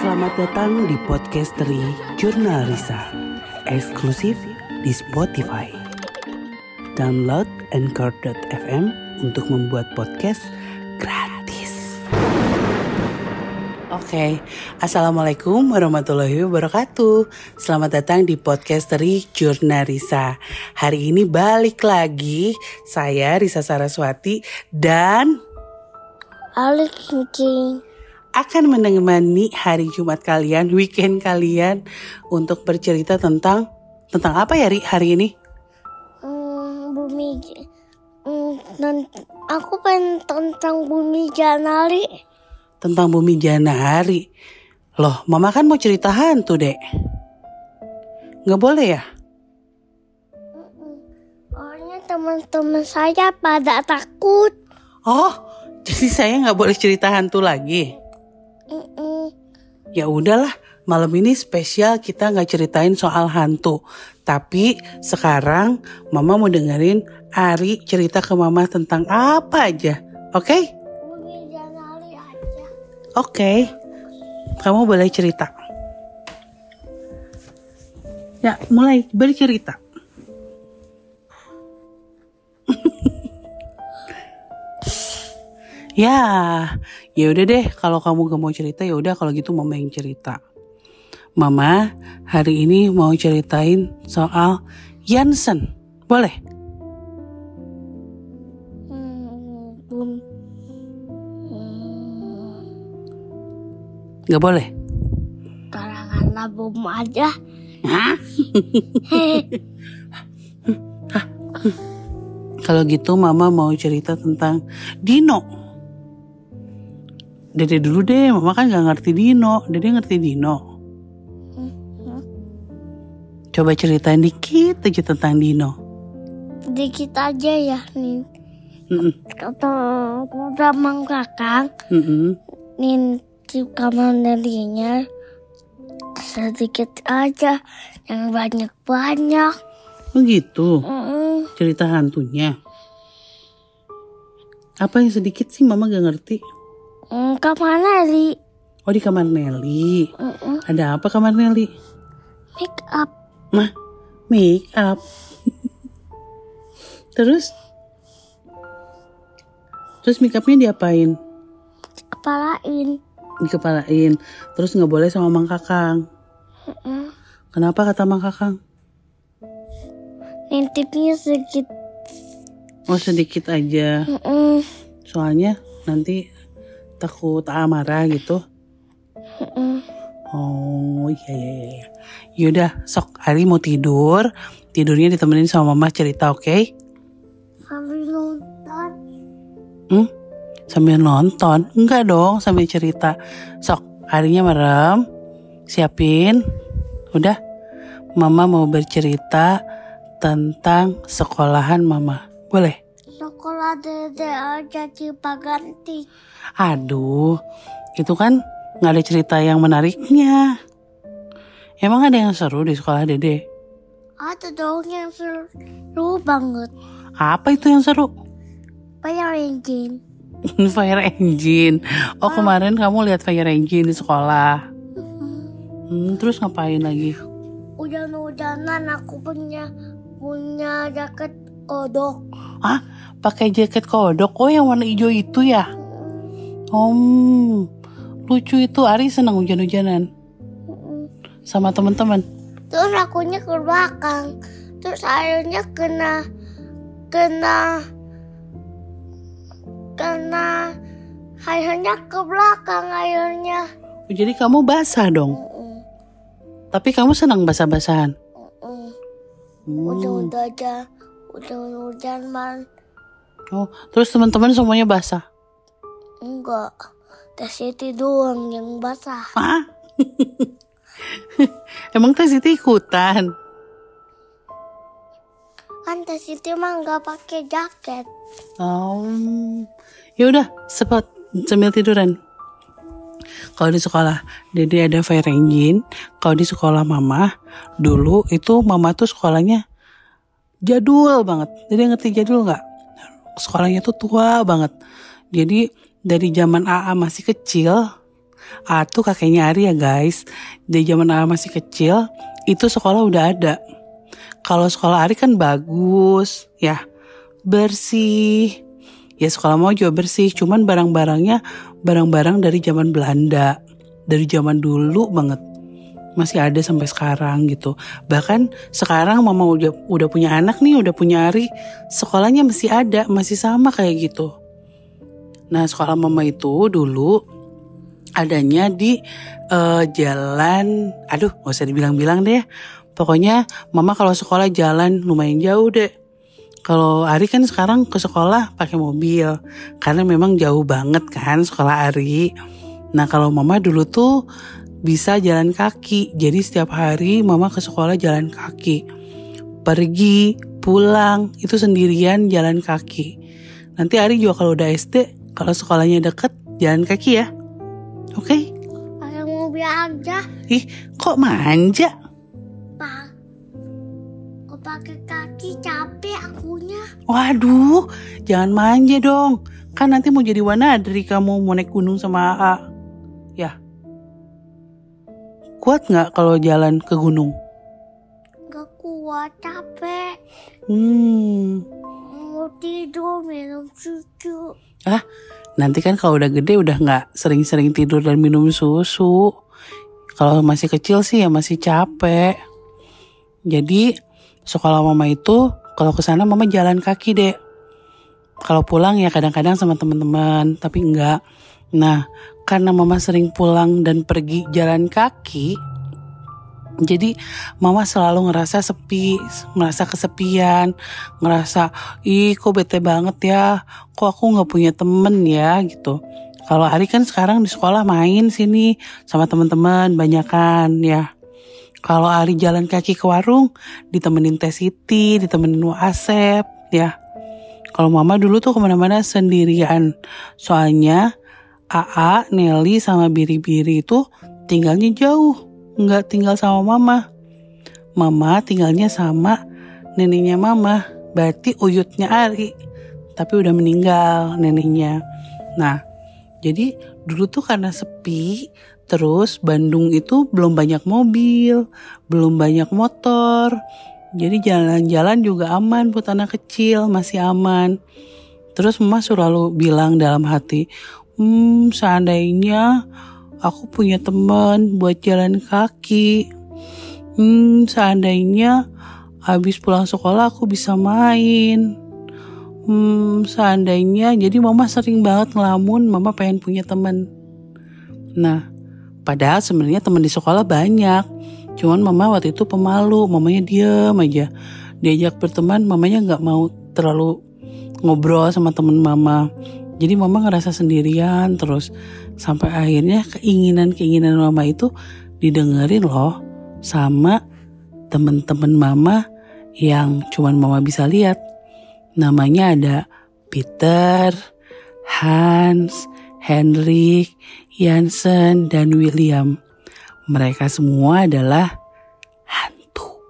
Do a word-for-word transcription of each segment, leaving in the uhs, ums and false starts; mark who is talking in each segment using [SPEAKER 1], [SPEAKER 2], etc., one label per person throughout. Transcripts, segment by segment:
[SPEAKER 1] Selamat datang di podcast dari Jurnal Risa, eksklusif di Spotify. Download anchor dot f m untuk membuat podcast gratis. Oke, okay. Assalamualaikum warahmatullahi wabarakatuh. Selamat datang di podcast dari Jurnal Risa. Hari ini balik lagi, saya Risa Saraswati dan
[SPEAKER 2] Ali Kincing
[SPEAKER 1] akan menemani hari Jumat kalian, weekend kalian untuk bercerita tentang tentang apa ya Ri hari ini?
[SPEAKER 2] Hmm, bumi. Hmm, dan aku pengen tentang bumi Janari.
[SPEAKER 1] Tentang bumi Janari. Loh, Mama kan mau cerita hantu, Dek. Nggak boleh ya?
[SPEAKER 2] Soalnya teman-teman saya pada takut.
[SPEAKER 1] Oh, jadi saya nggak boleh cerita hantu lagi?
[SPEAKER 2] Mm-mm.
[SPEAKER 1] Ya udahlah, malam ini spesial kita nggak ceritain soal hantu. Tapi sekarang Mama mau dengerin Ari cerita ke Mama tentang apa aja. Oke? Okay?
[SPEAKER 2] Bumi Janari aja.
[SPEAKER 1] Oke. Okay. Kamu boleh cerita. Ya, mulai bercerita. Ya, ya udah deh. Kalau kamu gak mau cerita, ya udah. Kalau gitu Mama yang cerita. Mama hari ini mau ceritain soal Jansen. Boleh?
[SPEAKER 2] Hmm, bum. Hmm,
[SPEAKER 1] Gak boleh?
[SPEAKER 2] karanganlah bum aja.
[SPEAKER 1] Hah? Kalau gitu Mama mau cerita tentang Dino. Dede dulu deh, Mama kan gak ngerti Dino. Dede ngerti Dino. Coba ceritain dikit aja tentang Dino.
[SPEAKER 2] Dikit aja ya nih.
[SPEAKER 1] Mm-mm.
[SPEAKER 2] Kata udah Mang Kakang,
[SPEAKER 1] Mm-mm.
[SPEAKER 2] nih kamar mandinya sedikit aja, yang banyak-banyak.
[SPEAKER 1] Oh gitu,
[SPEAKER 2] Mm-mm.
[SPEAKER 1] cerita hantunya. Apa yang sedikit sih Mama gak ngerti?
[SPEAKER 2] Mm, kamar Nelly.
[SPEAKER 1] Oh di kamar Nelly.
[SPEAKER 2] Mm-mm.
[SPEAKER 1] Ada apa kamar Nelly?
[SPEAKER 2] Make up.
[SPEAKER 1] Mah, make up. Terus? Terus make upnya diapain?
[SPEAKER 2] Kepalain.
[SPEAKER 1] Dikepalain. Terus gak boleh sama Mang Kakang.
[SPEAKER 2] Mm-mm.
[SPEAKER 1] Kenapa kata Mang Kakang?
[SPEAKER 2] Nintipnya sedikit.
[SPEAKER 1] Oh sedikit aja.
[SPEAKER 2] Mm-mm.
[SPEAKER 1] Soalnya nanti takut marah gitu.
[SPEAKER 2] Mm-mm.
[SPEAKER 1] Oh iya iya iya. Yaudah sok Ari mau tidur. Tidurnya ditemenin sama Mama cerita, oke? Okay?
[SPEAKER 2] Sambil nonton.
[SPEAKER 1] Hmm? Sambil nonton? Enggak dong, sambil cerita. Sok Arinya merem. Siapin. Udah. Mama mau bercerita tentang sekolahan Mama. Boleh?
[SPEAKER 2] Sekolah Dede aja Cipaganti.
[SPEAKER 1] Aduh, itu kan gak ada cerita yang menariknya. Emang ada yang seru di sekolah Dede?
[SPEAKER 2] Ada dong yang seru banget.
[SPEAKER 1] Apa itu yang seru?
[SPEAKER 2] Fire engine.
[SPEAKER 1] Fire engine. Oh kemarin kamu lihat fire engine di sekolah. Hmm, terus ngapain lagi?
[SPEAKER 2] Hujan-hujanan aku punya punya jaket kodok.
[SPEAKER 1] Hah? Pakai jaket kodok? Oh yang warna hijau itu ya? Oh, lucu itu. Ari senang hujan-hujanan sama teman-teman.
[SPEAKER 2] Terus akunya ke belakang. Terus airnya kena kena kena airnya ke belakang airnya.
[SPEAKER 1] Oh, jadi kamu basah dong.
[SPEAKER 2] Mm-mm.
[SPEAKER 1] Tapi kamu senang basah-basahan.
[SPEAKER 2] Mm-mm.
[SPEAKER 1] Hmm.
[SPEAKER 2] Udah-udah aja, udah-udah man.
[SPEAKER 1] Oh, terus teman-teman semuanya basah.
[SPEAKER 2] Enggak, Teh Siti doang yang basah.
[SPEAKER 1] Hah? Emang Teh Siti ikutan?
[SPEAKER 2] Kan Teh Siti mah nggak pakai jaket.
[SPEAKER 1] Oh, ya udah, sempat sambil tiduran. Kalau di sekolah Dede ada fire engine. Kalau di sekolah Mama dulu itu Mama tuh sekolahnya jadul banget. Dede ngerti jadul nggak? Sekolahnya tuh tua banget. Jadi dari zaman A A masih kecil A tuh kakeknya Ari ya guys. Dari zaman A masih kecil, itu sekolah udah ada. Kalau sekolah Ari kan bagus, ya bersih. Ya sekolah mau juga bersih, cuman barang-barangnya barang-barang dari zaman Belanda. Dari zaman dulu banget. Masih ada sampai sekarang gitu. Bahkan sekarang mama udah udah punya anak nih, udah punya Ari, sekolahnya masih ada, masih sama kayak gitu. Nah sekolah mama itu dulu adanya di uh, jalan, aduh gak usah dibilang-bilang deh. Pokoknya mama kalau sekolah jalan lumayan jauh deh. Kalau Ari kan sekarang ke sekolah pakai mobil, karena memang jauh banget kan sekolah Ari. Nah kalau mama dulu tuh bisa jalan kaki, jadi setiap hari mama ke sekolah jalan kaki. Pergi, pulang, itu sendirian jalan kaki. Nanti Ari juga kalau udah S D, kalau sekolahnya deket, jalan kaki ya. Oke? Okay?
[SPEAKER 2] Pakai mobil aja.
[SPEAKER 1] Ih, kok manja?
[SPEAKER 2] Pak, kok pakai kaki capek akunya.
[SPEAKER 1] Waduh, jangan manja dong. Kan nanti mau jadi Wanadri kamu, mau naik gunung sama A A. Ya. Kuat gak kalau jalan ke gunung?
[SPEAKER 2] Gak kuat, capek.
[SPEAKER 1] Hmm.
[SPEAKER 2] Mau tidur, minum susu.
[SPEAKER 1] Ah, nanti kan kalau udah gede udah gak sering-sering tidur dan minum susu. Kalau masih kecil sih ya masih capek. Jadi sekolah mama itu kalau kesana mama jalan kaki deh. Kalau pulang ya kadang-kadang sama teman-teman, tapi enggak. Nah, karena mama sering pulang dan pergi jalan kaki, jadi mama selalu ngerasa sepi, merasa kesepian, ngerasa, ih kok bete banget ya, kok aku gak punya temen ya gitu. Kalau Ari kan sekarang di sekolah main sini sama teman-teman banyakan ya. Kalau Ari jalan kaki ke warung, ditemenin Teh Siti, ditemenin Asep ya. Kalau mama dulu tuh kemana-mana sendirian, soalnya A A, Nelly sama Biri-Biri itu tinggalnya jauh, nggak tinggal sama mama. Mama tinggalnya sama neneknya mama, berarti uyutnya Ari, tapi udah meninggal neneknya. Nah, jadi dulu tuh karena sepi, terus Bandung itu belum banyak mobil, belum banyak motor, jadi jalan-jalan juga aman buat anak kecil, masih aman. Terus mama selalu bilang dalam hati, Hmm, seandainya aku punya teman buat jalan kaki. Hmm, seandainya habis pulang sekolah aku bisa main. Hmm, seandainya, jadi mama sering banget ngelamun, mama pengen punya teman. Nah, padahal sebenarnya teman di sekolah banyak. Cuman mama waktu itu pemalu, mamanya diam aja. Diajak berteman, mamanya nggak mau terlalu ngobrol sama teman mama. Jadi mama ngerasa sendirian terus. Sampai akhirnya keinginan-keinginan mama itu didengerin loh sama temen-temen mama yang cuman mama bisa lihat. Namanya ada Peter, Hans, Henrik, Jansen, dan William. Mereka semua adalah hantu.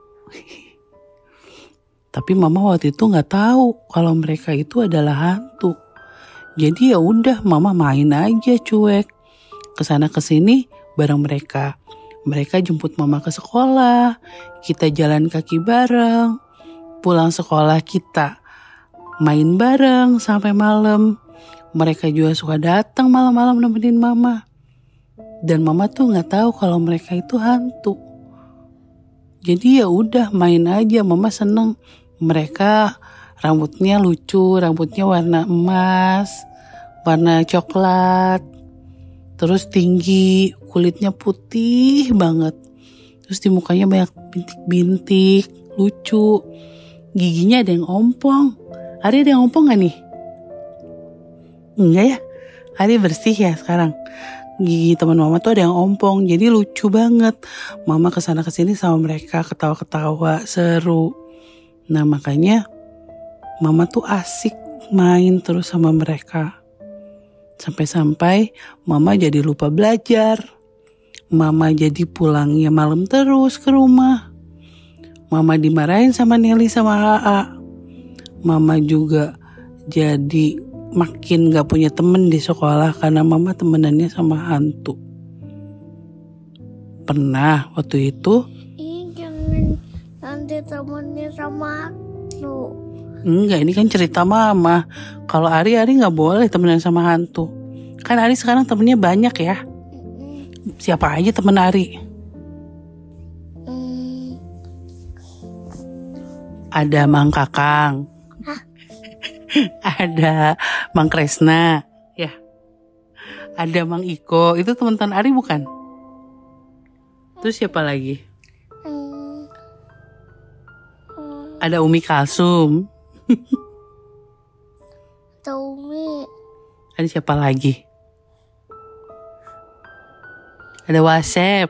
[SPEAKER 1] Tapi mama waktu itu gak tahu kalau mereka itu adalah hantu. Jadi ya udah mama main aja cuek. Kesana kesini bareng mereka. Mereka jemput mama ke sekolah. Kita jalan kaki bareng. Pulang sekolah kita main bareng sampai malam. Mereka juga suka datang malam-malam nemenin mama. Dan mama tuh gak tahu kalau mereka itu hantu. Jadi ya udah main aja, mama seneng. Mereka rambutnya lucu, rambutnya warna emas, warna coklat, terus tinggi, kulitnya putih banget. Terus di mukanya banyak bintik-bintik, lucu. Giginya ada yang ompong. Ari ada yang ompong gak nih? Enggak ya? Ari bersih ya sekarang. Gigi teman mama tuh ada yang ompong, jadi lucu banget. Mama kesana kesini sama mereka, ketawa-ketawa, seru. Nah makanya mama tuh asik main terus sama mereka. Sampai-sampai mama jadi lupa belajar. Mama jadi pulangnya malam terus ke rumah. Mama dimarahin sama Nelly sama A A. Mama juga jadi makin gak punya temen di sekolah karena mama temenannya sama hantu. Pernah waktu itu?
[SPEAKER 2] Ih, jangan nanti temennya sama hantu.
[SPEAKER 1] Enggak, ini kan cerita Mama. Kalau Ari, Ari gak boleh temenan sama hantu. Kan Ari sekarang temennya banyak ya. Siapa aja temen Ari?
[SPEAKER 2] Hmm.
[SPEAKER 1] Ada Mang Kakang.
[SPEAKER 2] Hah?
[SPEAKER 1] Ada Mang Kresna. Ya. Ada Mang Iko. Itu teman-teman Ari bukan? Terus siapa lagi?
[SPEAKER 2] Hmm. Hmm.
[SPEAKER 1] Ada Umi Kalsum.
[SPEAKER 2] Tumi.
[SPEAKER 1] Ada siapa lagi? Ada Wasep.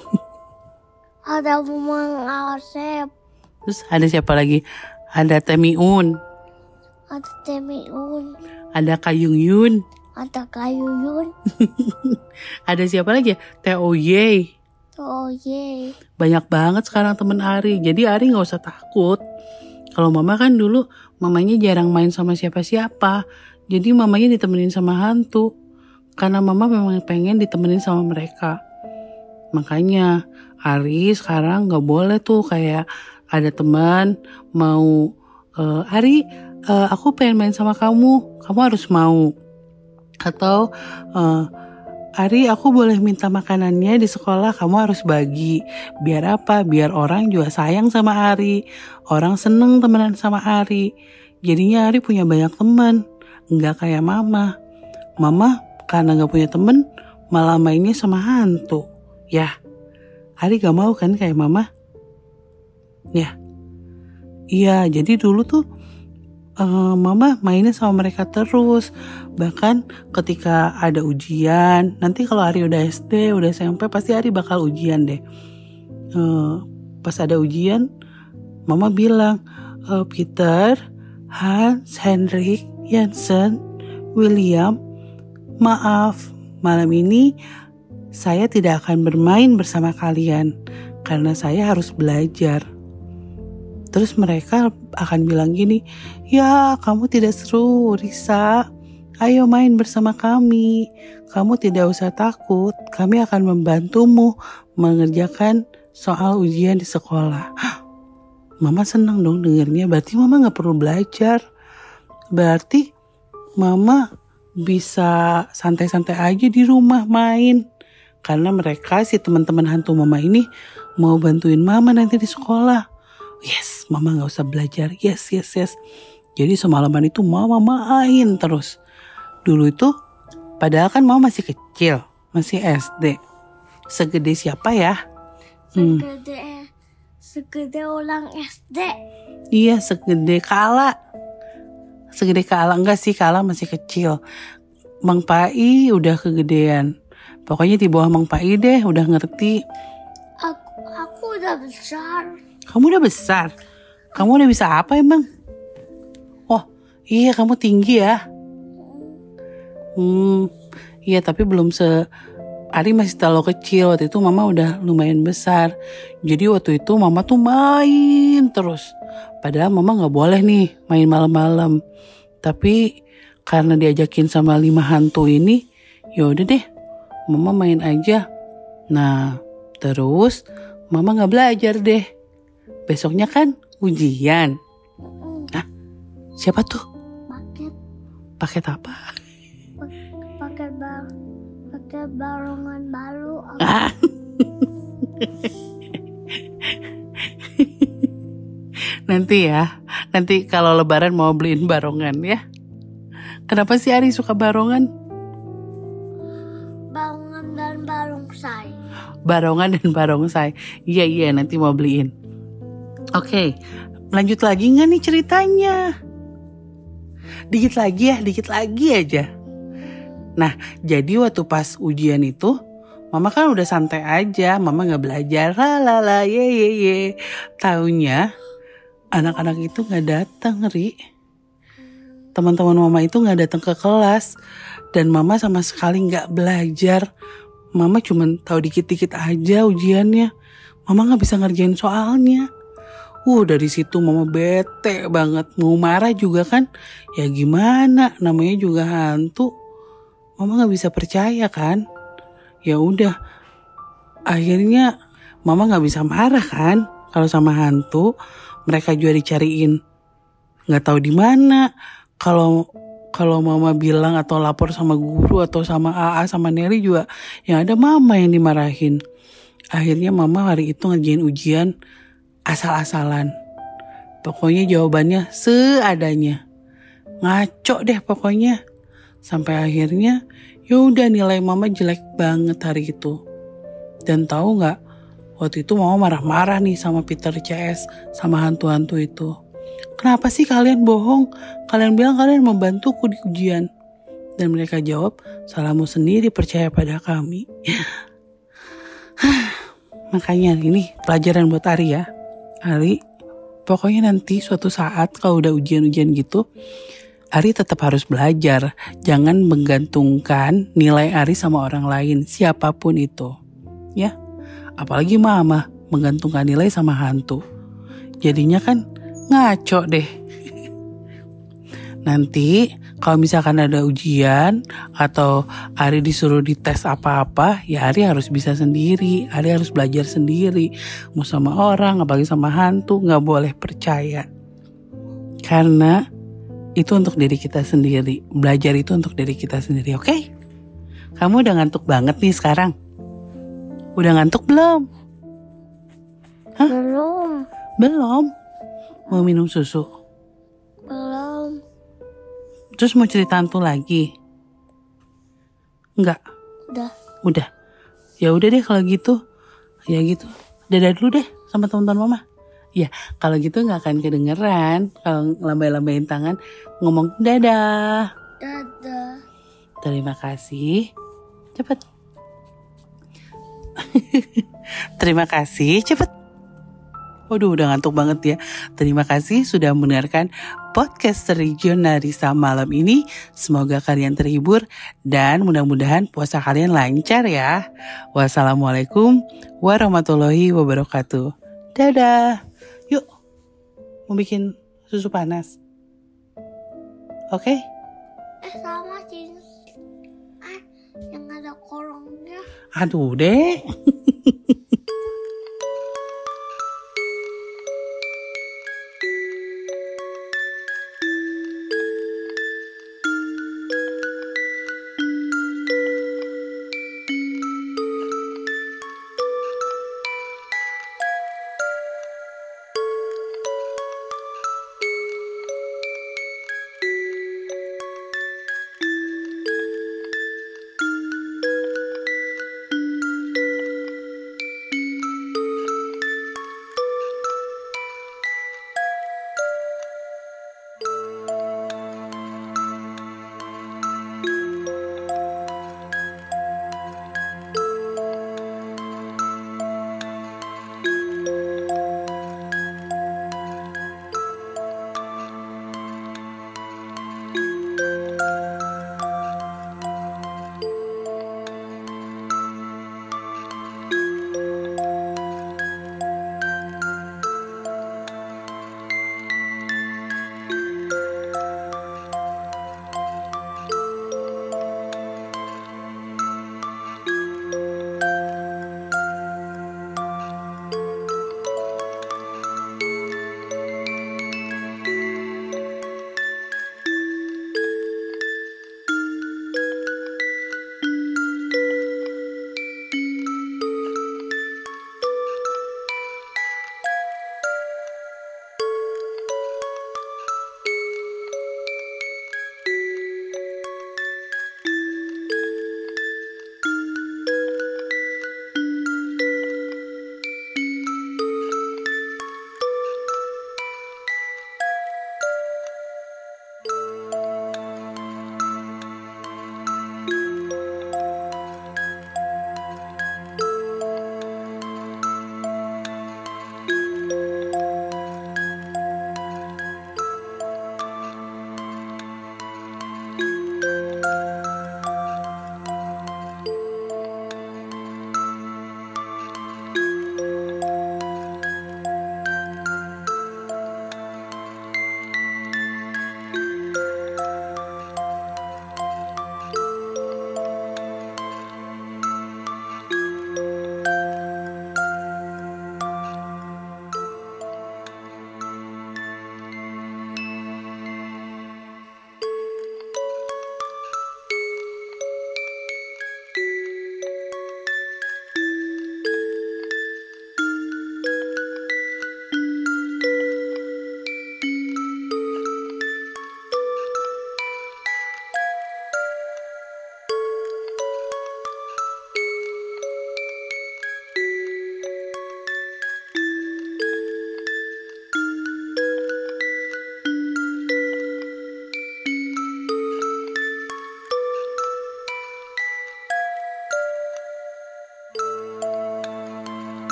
[SPEAKER 2] Ada Mang Asep.
[SPEAKER 1] Terus ada siapa lagi? Ada Temiun.
[SPEAKER 2] Ada Temiun.
[SPEAKER 1] Ada Kayung Yun.
[SPEAKER 2] Ada Kayuyun.
[SPEAKER 1] Ada siapa lagi ya? Teo Ye.
[SPEAKER 2] Oh ye.
[SPEAKER 1] Banyak banget sekarang temen Ari. Jadi Ari gak usah takut. Kalau Mama kan dulu mamanya jarang main sama siapa-siapa. Jadi mamanya ditemenin sama hantu. Karena Mama memang pengen ditemenin sama mereka. Makanya Ari sekarang gak boleh tuh kayak ada teman mau e, Ari e, aku pengen main sama kamu. Kamu harus mau. Atau e, Ari aku boleh minta makanannya di sekolah, kamu harus bagi. Biar apa? Biar orang juga sayang sama Ari. Orang seneng temenan sama Ari. Jadinya Ari punya banyak teman. Enggak kayak Mama. Mama karena gak punya temen malah mainnya sama hantu. Ya, Ari gak mau kan kayak Mama? Ya. Iya, jadi dulu tuh Uh, Mama mainnya sama mereka terus. Bahkan ketika ada ujian, nanti kalau Ari udah S D, udah S M P, pasti Ari bakal ujian deh. uh, Pas ada ujian, Mama bilang, e, Peter, Hans, Henrik, Jensen, William, maaf, malam ini saya tidak akan bermain bersama kalian karena saya harus belajar. Terus mereka akan bilang gini, ya kamu tidak seru Risa, ayo main bersama kami. Kamu tidak usah takut, kami akan membantumu mengerjakan soal ujian di sekolah. Mama senang dong dengernya, berarti Mama gak perlu belajar. Berarti Mama bisa santai-santai aja di rumah main. Karena mereka si teman-teman hantu Mama ini mau bantuin Mama nanti di sekolah. Yes, Mama gak usah belajar. Yes, yes, yes. Jadi semalaman itu Mama main terus. Dulu itu, padahal kan Mama masih kecil. Masih S D. Segede siapa ya? Hmm.
[SPEAKER 2] Segede, segede orang S D.
[SPEAKER 1] Iya, segede Kala. Segede Kala, enggak sih, Kala masih kecil. Mang Pai udah kegedean. Pokoknya di bawah Mang Pai deh, udah ngerti.
[SPEAKER 2] Aku, aku udah besar.
[SPEAKER 1] Kamu udah besar? Kamu udah bisa apa emang? Oh iya kamu tinggi ya. Hmm iya tapi belum se... Ari masih terlalu kecil. Waktu itu Mama udah lumayan besar. Jadi waktu itu Mama tuh main terus. Padahal Mama gak boleh nih main malam-malam. Tapi karena diajakin sama lima hantu ini, yaudah deh Mama main aja. Nah terus Mama gak belajar deh. Besoknya kan ujian. Nah, siapa tuh?
[SPEAKER 2] Paket.
[SPEAKER 1] Paket apa?
[SPEAKER 2] Paket bar, paket barongan baru.
[SPEAKER 1] Ah. Nanti ya, nanti kalau Lebaran mau beliin barongan ya. Kenapa sih Ari suka barongan?
[SPEAKER 2] Barongan dan barongsai.
[SPEAKER 1] Barongan dan barongsai. Iya iya nanti mau beliin. Oke, lanjut lagi gak nih ceritanya? Dikit lagi ya, dikit lagi aja. Nah, jadi waktu pas ujian itu, Mama kan udah santai aja, Mama gak belajar, lalala, ye ye ye. Taunya, anak-anak itu gak datang, Ri. Teman-teman Mama itu gak datang ke kelas. Dan Mama sama sekali gak belajar. Mama cuma tahu dikit-dikit aja ujiannya. Mama gak bisa ngerjain soalnya. Uh dari situ Mama bete banget. Mau marah juga kan. Ya gimana namanya juga hantu. Mama gak bisa percaya kan. Ya udah akhirnya mama gak bisa marah kan. Kalau sama hantu mereka juga dicariin gak tahu di mana. Kalau kalau mama bilang atau lapor sama guru atau sama A A sama Neri juga yang ada mama yang dimarahin. Akhirnya mama hari itu ngerjain ujian asal-asalan. Pokoknya jawabannya seadanya. Ngaco deh pokoknya. Sampai akhirnya yaudah nilai mama jelek banget hari itu. Dan tahu nggak, waktu itu mama marah-marah nih sama Peter C S, sama hantu-hantu itu. Kenapa sih kalian bohong? Kalian bilang kalian membantuku di ujian. Dan mereka jawab, salahmu sendiri percaya pada kami. Makanya ini pelajaran buat Ari ya. Ari, pokoknya nanti suatu saat kalau udah ujian-ujian gitu, Ari tetap harus belajar. Jangan menggantungkan nilai Ari sama orang lain, siapapun itu. Ya, apalagi mama menggantungkan nilai sama hantu. Jadinya kan ngaco deh. Nanti kalau misalkan ada ujian atau Ari disuruh dites apa-apa, ya Ari harus bisa sendiri. Ari harus belajar sendiri. Mau sama orang, apalagi sama hantu, gak boleh percaya. Karena itu untuk diri kita sendiri. Belajar itu untuk diri kita sendiri, oke? Okay? Kamu udah ngantuk banget nih sekarang? Udah ngantuk belum? Hah?
[SPEAKER 2] Belum.
[SPEAKER 1] Belum? Mau minum susu?
[SPEAKER 2] Belum.
[SPEAKER 1] Terus mau cerita hantu lagi? Enggak?
[SPEAKER 2] Udah.
[SPEAKER 1] Udah? Ya udah deh kalau gitu. Ya gitu. Dadah dulu deh sama teman-teman mama. Ya kalau gitu gak akan kedengeran. Kalau lambai-lambain tangan ngomong dadah.
[SPEAKER 2] Dadah.
[SPEAKER 1] Terima kasih. Cepet. Terima kasih. Cepet. Waduh udah ngantuk banget ya. Terima kasih sudah mendengarkan podcast Jurnalisa malam ini. Semoga kalian terhibur dan mudah-mudahan puasa kalian lancar ya. Wassalamualaikum warahmatullahi wabarakatuh. Dadah. Yuk, mau bikin susu panas. Oke? Okay?
[SPEAKER 2] Eh sama sih. Ah, yang ada kolongnya.
[SPEAKER 1] Aduh deh.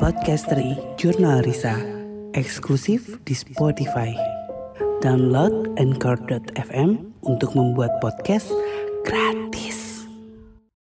[SPEAKER 1] Podcastery Jurnal Risa, eksklusif di Spotify. Download anchor dot f m untuk membuat podcast gratis.